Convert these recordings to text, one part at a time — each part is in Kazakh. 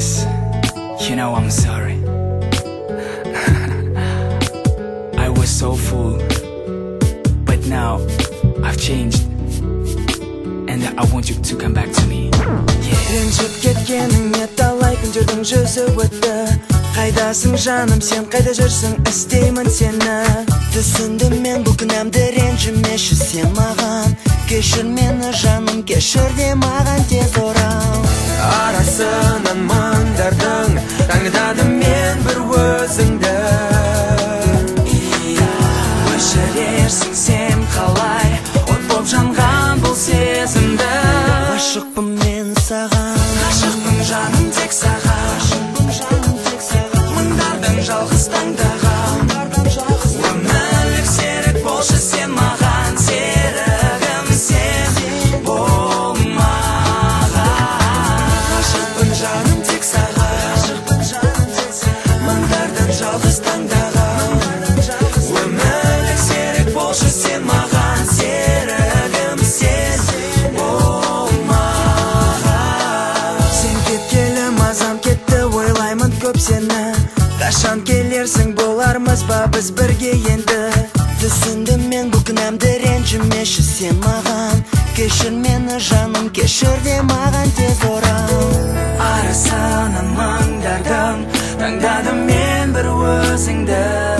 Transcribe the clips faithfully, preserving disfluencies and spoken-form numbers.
this, you know I'm sorry. I was so fool, but now I've changed, and I want you to come back to me. Ренжіп кеткеніңе талай күндердің жүзі өтті. Қайдасың жаным сен, қайда жүрсің, іздеймін сені. Түсіндім мен бұл күнәмді, ренжімеші сен маған. Кешір мені жаным, кешір де маған тез орал. Арасынан маңдардың таңдадым мен бір өзіңді. Өшірерсің сен қалай, от боп жанған бұл сезімді. Ғашықпын мен саған, ғашықпын жаным тек саған, мыңдардың жалғыз таңдаған. Өмірлік серік болшы сен маған, серігім сен бол маған. Ғашықпын жаным тек саған, мыңдардың жалғыз таңдаған. Өмірлік серік болшы сен маған, серігім сен бол маған. Сен кеткелі мазам кетті, ойлаймын көп сені. Қашан келерсің, болармыз ба біз бірге енді. Түсіндім мен бұл күнәмді, ренжімеші сен маған. Кешір мені жаным, кешір де маған тез орал. Арасынан маңдардың таңдадым мен бір өзіңді.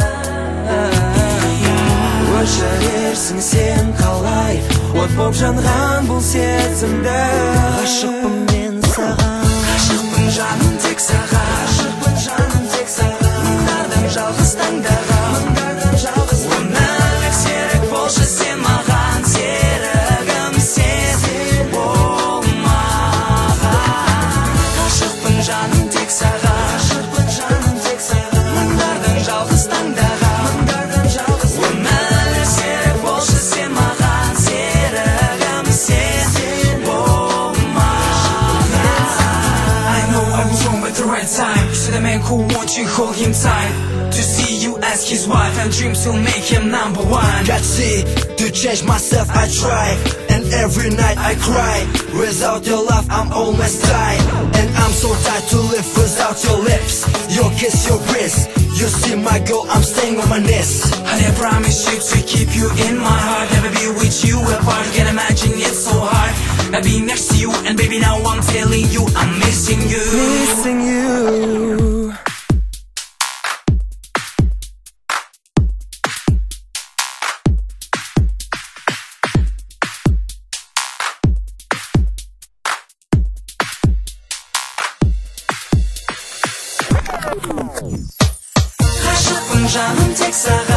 Өшірерсің сен қалай, от боп жанған бұл сезімді. Ғашықпын мен саған, ғашықпын жаным тек саған, мыңдардың жалғыз таңдаған. Өмірлік серік болшы сен маған, серігім сен бол маған. Ғашықпын жаным тек саған, мыңдардың жалғыз таңдаған. Өмірлік серік болшы сен маған, серігім сен бол маған. I know I was wrong at the right time. You said a man who wants you, hold him tight. To see you as his wife, and dreams will make him number one. Got see, to change myself I try, and every night I cry. Without your love I'm almost tired, and I'm so tired to live without your lips, your kiss, your breath. You see my girl, I'm staying on my knees. Honey, I promise you to keep you in my heart, never be with you apart. Can't imagine it's so hard not being next to you, and baby now I'm telling you I'm missing you. Missing you. Ғашықпын жаным тек саған.